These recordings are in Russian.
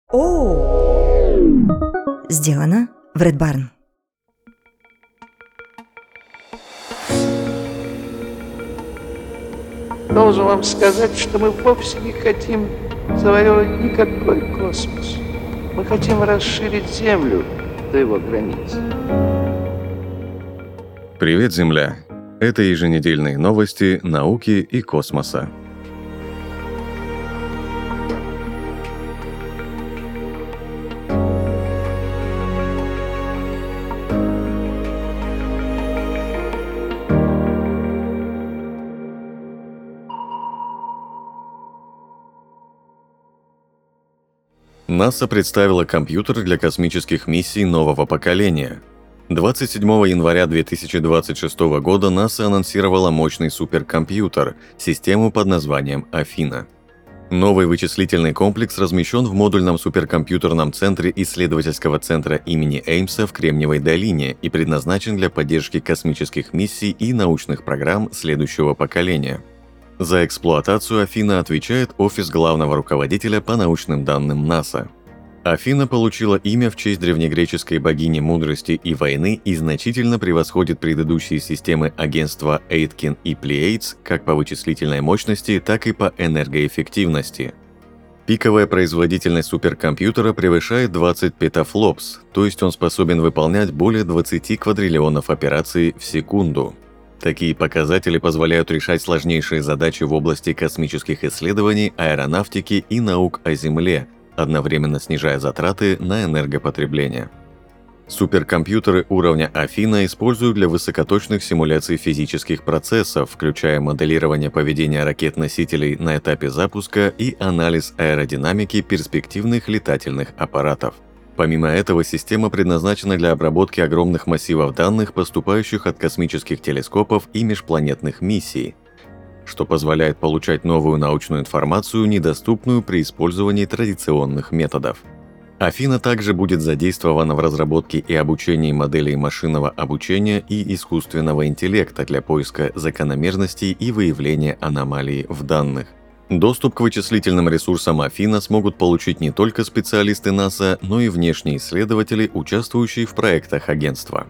О! Сделано в Red Barn. Должен вам сказать, что мы вовсе не хотим завоевывать никакой космос. Мы хотим расширить Землю до его границ. Привет, Земля! Это еженедельные новости науки и космоса. НАСА представила компьютер для космических миссий нового поколения. 27 января 2026 года НАСА анонсировала мощный суперкомпьютер, систему под названием Афина. Новый вычислительный комплекс размещен в модульном суперкомпьютерном центре исследовательского центра имени Эймса в Кремниевой долине и предназначен для поддержки космических миссий и научных программ следующего поколения. За эксплуатацию Афина отвечает Офис главного руководителя по научным данным НАСА. Афина получила имя в честь древнегреческой богини мудрости и войны и значительно превосходит предыдущие системы агентства Эйткин и Плеядс как по вычислительной мощности, так и по энергоэффективности. Пиковая производительность суперкомпьютера превышает 20 петафлопс, то есть он способен выполнять более 20 квадриллионов операций в секунду. Такие показатели позволяют решать сложнейшие задачи в области космических исследований, аэронавтики и наук о Земле, одновременно снижая затраты на энергопотребление. Суперкомпьютеры уровня Афина используют для высокоточных симуляций физических процессов, включая моделирование поведения ракет-носителей на этапе запуска и анализ аэродинамики перспективных летательных аппаратов. Помимо этого, система предназначена для обработки огромных массивов данных, поступающих от космических телескопов и межпланетных миссий, что позволяет получать новую научную информацию, недоступную при использовании традиционных методов. Афина также будет задействована в разработке и обучении моделей машинного обучения и искусственного интеллекта для поиска закономерностей и выявления аномалий в данных. Доступ к вычислительным ресурсам Афина смогут получить не только специалисты НАСА, но и внешние исследователи, участвующие в проектах агентства.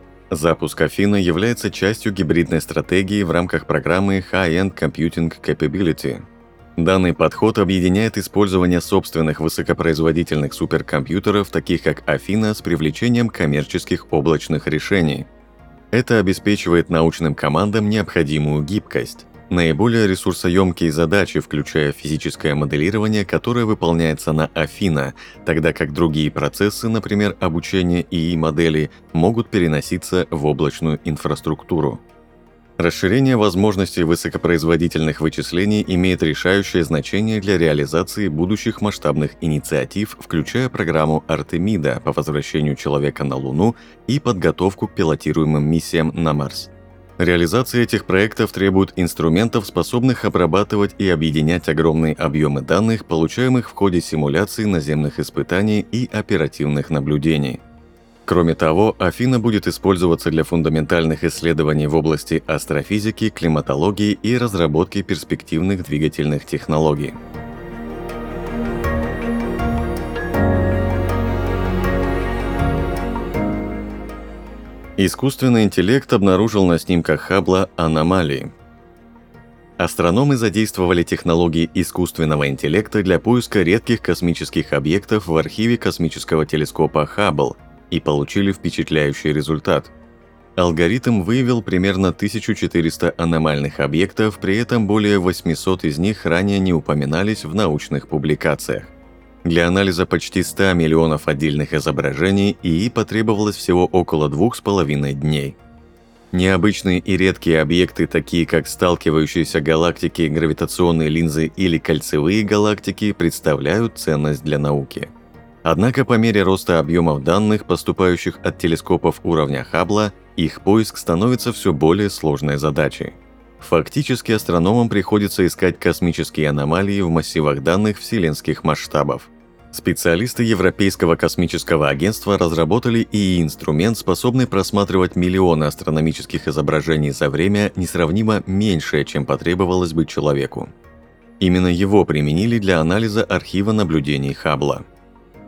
Запуск Афина является частью гибридной стратегии в рамках программы High-End Computing Capability. Данный подход объединяет использование собственных высокопроизводительных суперкомпьютеров, таких как Афина, с привлечением коммерческих облачных решений. Это обеспечивает научным командам необходимую гибкость. Наиболее ресурсоемкие задачи, включая физическое моделирование, которое выполняется на Афина, тогда как другие процессы, например, обучение ИИ-моделей, могут переноситься в облачную инфраструктуру. Расширение возможностей высокопроизводительных вычислений имеет решающее значение для реализации будущих масштабных инициатив, включая программу Артемида по возвращению человека на Луну и подготовку к пилотируемым миссиям на Марс. Реализация этих проектов требует инструментов, способных обрабатывать и объединять огромные объемы данных, получаемых в ходе симуляций наземных испытаний и оперативных наблюдений. Кроме того, Афина будет использоваться для фундаментальных исследований в области астрофизики, климатологии и разработки перспективных двигательных технологий. Искусственный интеллект обнаружил на снимках Хаббла аномалии. Астрономы задействовали технологии искусственного интеллекта для поиска редких космических объектов в архиве космического телескопа Хаббл и получили впечатляющий результат. Алгоритм выявил примерно 1400 аномальных объектов, при этом более 800 из них ранее не упоминались в научных публикациях. Для анализа почти 100 миллионов отдельных изображений ИИ потребовалось всего около 2,5 дней. Необычные и редкие объекты, такие как сталкивающиеся галактики, гравитационные линзы или кольцевые галактики, представляют ценность для науки. Однако по мере роста объемов данных, поступающих от телескопов уровня Хаббла, их поиск становится все более сложной задачей. Фактически астрономам приходится искать космические аномалии в массивах данных вселенских масштабов. Специалисты Европейского космического агентства разработали ИИ-инструмент, способный просматривать миллионы астрономических изображений за время, несравнимо меньшее, чем потребовалось бы человеку. Именно его применили для анализа архива наблюдений Хаббла.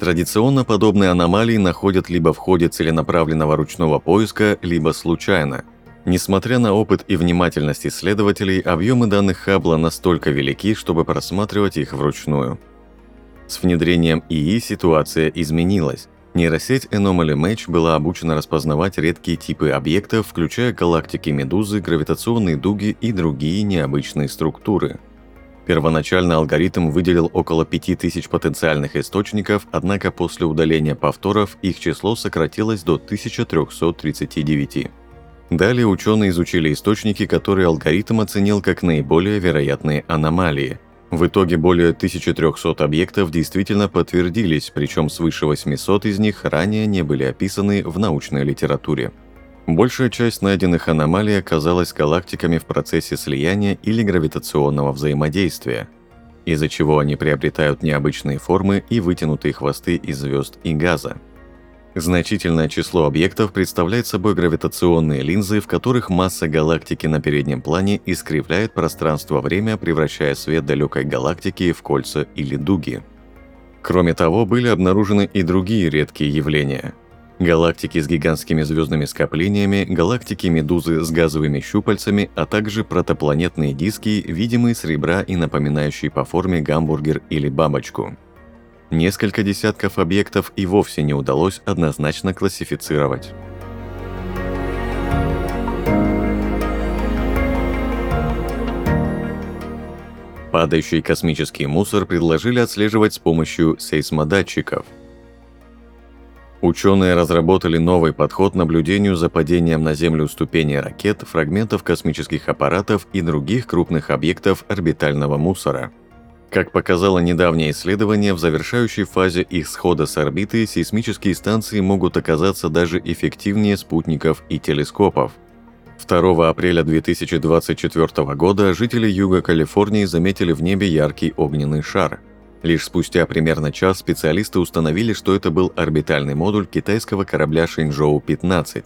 Традиционно подобные аномалии находят либо в ходе целенаправленного ручного поиска, либо случайно. Несмотря на опыт и внимательность исследователей, объемы данных Хаббла настолько велики, чтобы просматривать их вручную. С внедрением ИИ ситуация изменилась. Нейросеть Anomaly Match была обучена распознавать редкие типы объектов, включая галактики Медузы, гравитационные дуги и другие необычные структуры. Первоначально алгоритм выделил около 5000 потенциальных источников, однако после удаления повторов их число сократилось до 1339. Далее ученые изучили источники, которые алгоритм оценил как наиболее вероятные аномалии. В итоге более 1300 объектов действительно подтвердились, причем свыше 800 из них ранее не были описаны в научной литературе. Большая часть найденных аномалий оказалась галактиками в процессе слияния или гравитационного взаимодействия, из-за чего они приобретают необычные формы и вытянутые хвосты из звезд и газа. Значительное число объектов представляет собой гравитационные линзы, в которых масса галактики на переднем плане искривляет пространство-время, превращая свет далекой галактики в кольца или дуги. Кроме того, были обнаружены и другие редкие явления. Галактики с гигантскими звездными скоплениями, галактики Медузы с газовыми щупальцами, а также протопланетные диски, видимые с ребра и напоминающие по форме гамбургер или бабочку. Несколько десятков объектов и вовсе не удалось однозначно классифицировать. Падающий космический мусор предложили отслеживать с помощью сейсмодатчиков. Ученые разработали новый подход к наблюдению за падением на Землю ступеней ракет, фрагментов космических аппаратов и других крупных объектов орбитального мусора. Как показало недавнее исследование, в завершающей фазе их схода с орбиты сейсмические станции могут оказаться даже эффективнее спутников и телескопов. 2 апреля 2024 года жители Юга Калифорнии заметили в небе яркий огненный шар. Лишь спустя примерно час специалисты установили, что это был орбитальный модуль китайского корабля Шэньчжоу-15.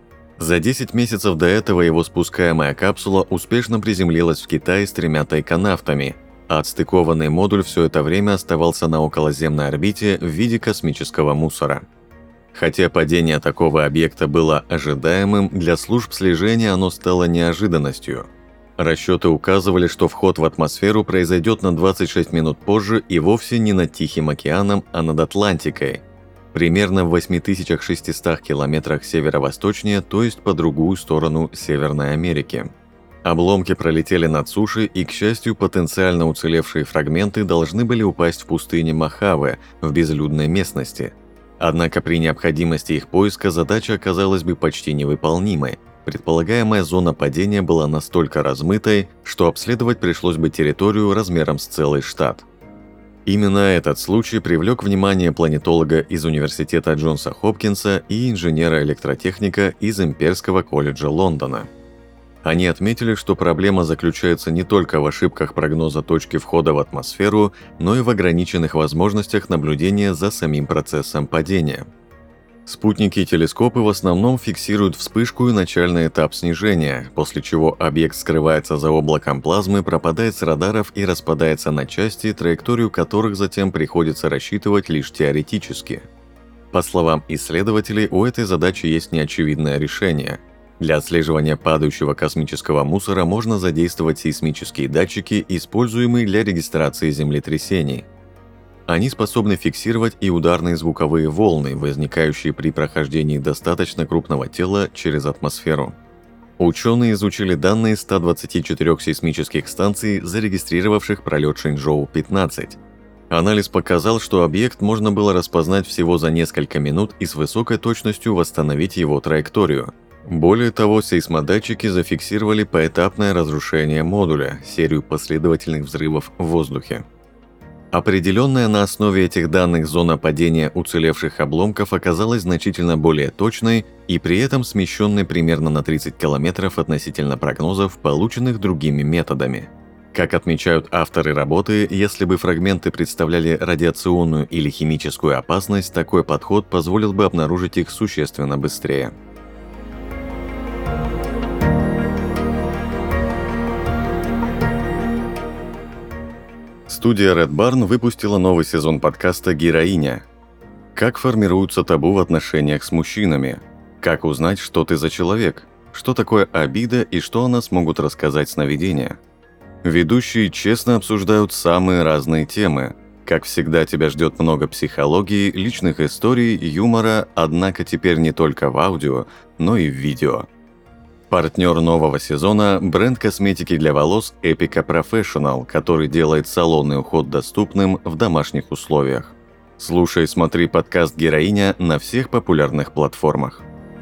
За 10 месяцев до этого его спускаемая капсула успешно приземлилась в Китае с 3 тайконавтами, а отстыкованный модуль все это время оставался на околоземной орбите в виде космического мусора. Хотя падение такого объекта было ожидаемым, для служб слежения оно стало неожиданностью. Расчеты указывали, что вход в атмосферу произойдет на 26 минут позже и вовсе не над Тихим океаном, а над Атлантикой, примерно в 8600 километрах северо-восточнее, то есть по другую сторону Северной Америки. Обломки пролетели над сушей, и, к счастью, потенциально уцелевшие фрагменты должны были упасть в пустыне Мохаве, в безлюдной местности. Однако при необходимости их поиска задача оказалась бы почти невыполнимой. Предполагаемая зона падения была настолько размытой, что обследовать пришлось бы территорию размером с целый штат. Именно этот случай привлек внимание планетолога из Университета Джонса Хопкинса и инженера-электротехника из Имперского колледжа Лондона. Они отметили, что проблема заключается не только в ошибках прогноза точки входа в атмосферу, но и в ограниченных возможностях наблюдения за самим процессом падения. Спутники и телескопы в основном фиксируют вспышку и начальный этап снижения, после чего объект скрывается за облаком плазмы, пропадает с радаров и распадается на части, траекторию которых затем приходится рассчитывать лишь теоретически. По словам исследователей, у этой задачи есть неочевидное решение. Для отслеживания падающего космического мусора можно задействовать сейсмические датчики, используемые для регистрации землетрясений. Они способны фиксировать и ударные звуковые волны, возникающие при прохождении достаточно крупного тела через атмосферу. Ученые изучили данные 124 сейсмических станций, зарегистрировавших пролет Шэньчжоу-15. Анализ показал, что объект можно было распознать всего за несколько минут и с высокой точностью восстановить его траекторию. Более того, сейсмодатчики зафиксировали поэтапное разрушение модуля, серию последовательных взрывов в воздухе. Определенная на основе этих данных зона падения уцелевших обломков оказалась значительно более точной и при этом смещенной примерно на 30 километров относительно прогнозов, полученных другими методами. Как отмечают авторы работы, если бы фрагменты представляли радиационную или химическую опасность, такой подход позволил бы обнаружить их существенно быстрее. Студия Red Barn выпустила новый сезон подкаста «Героиня». Как формируются табу в отношениях с мужчинами? Как узнать, что ты за человек? Что такое обида и что о нас могут рассказать сновидения? Ведущие честно обсуждают самые разные темы. Как всегда, тебя ждет много психологии, личных историй, юмора, однако теперь не только в аудио, но и в видео. Партнер нового сезона – бренд косметики для волос Epica Professional, который делает салонный уход доступным в домашних условиях. Слушай и смотри подкаст «Героиня» на всех популярных платформах.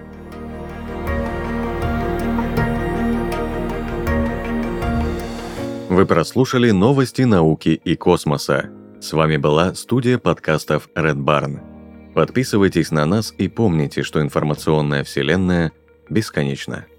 Вы прослушали новости науки и космоса. С вами была студия подкастов Red Barn. Подписывайтесь на нас и помните, что информационная вселенная бесконечна.